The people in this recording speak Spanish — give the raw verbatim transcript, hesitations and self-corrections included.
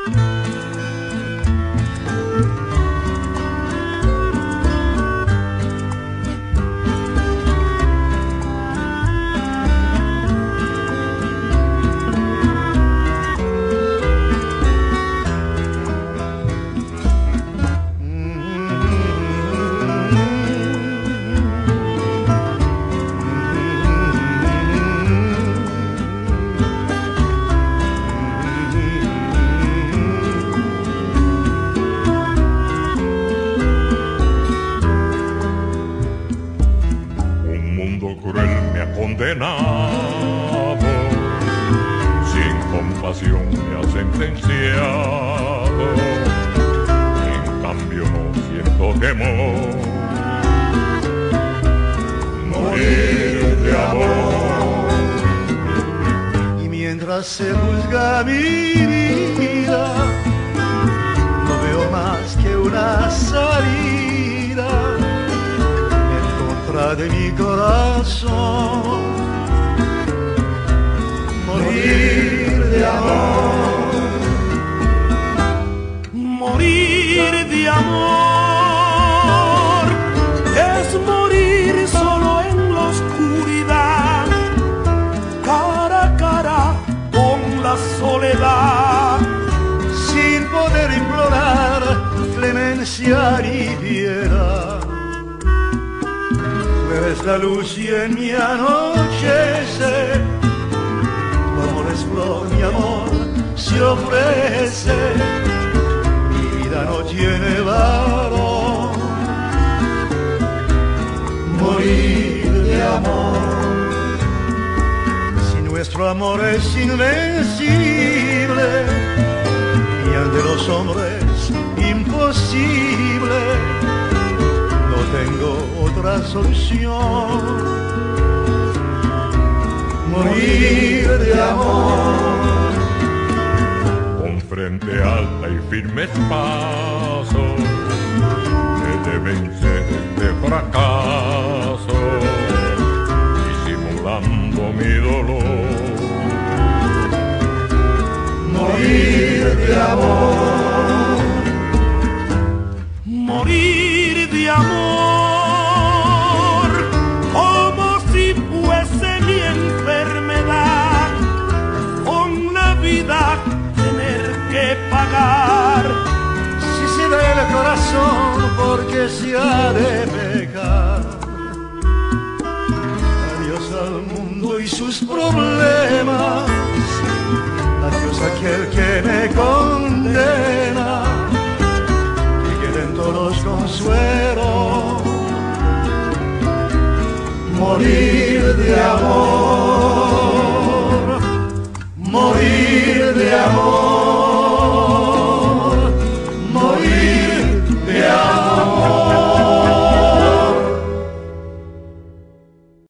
Condenado, sin compasión me ha sentenciado, en cambio no siento temor, morir de amor. Y mientras se juzga mi vida, no veo más que una salida en contra de mi corazón. Morir de amor, morir de amor, es morir solo en la oscuridad, cara a cara con la soledad, sin poder implorar clemencia ni piedad. Tú eres la luz y en mi anochecer, flor, mi amor se ofrece, mi vida no tiene valor. Morir de amor, si nuestro amor es invencible y ante los hombres imposible, no tengo otra solución. Morir de amor, con frente alta y firmes pasos, he de vencer este fracaso, disimulando mi dolor. Morir de amor, morir de amor. Tener que pagar, si se da el corazón porque se ha de pecar. Adiós al mundo y sus problemas, adiós a aquel que me condena, que queden todos consuelos. Morir de amor.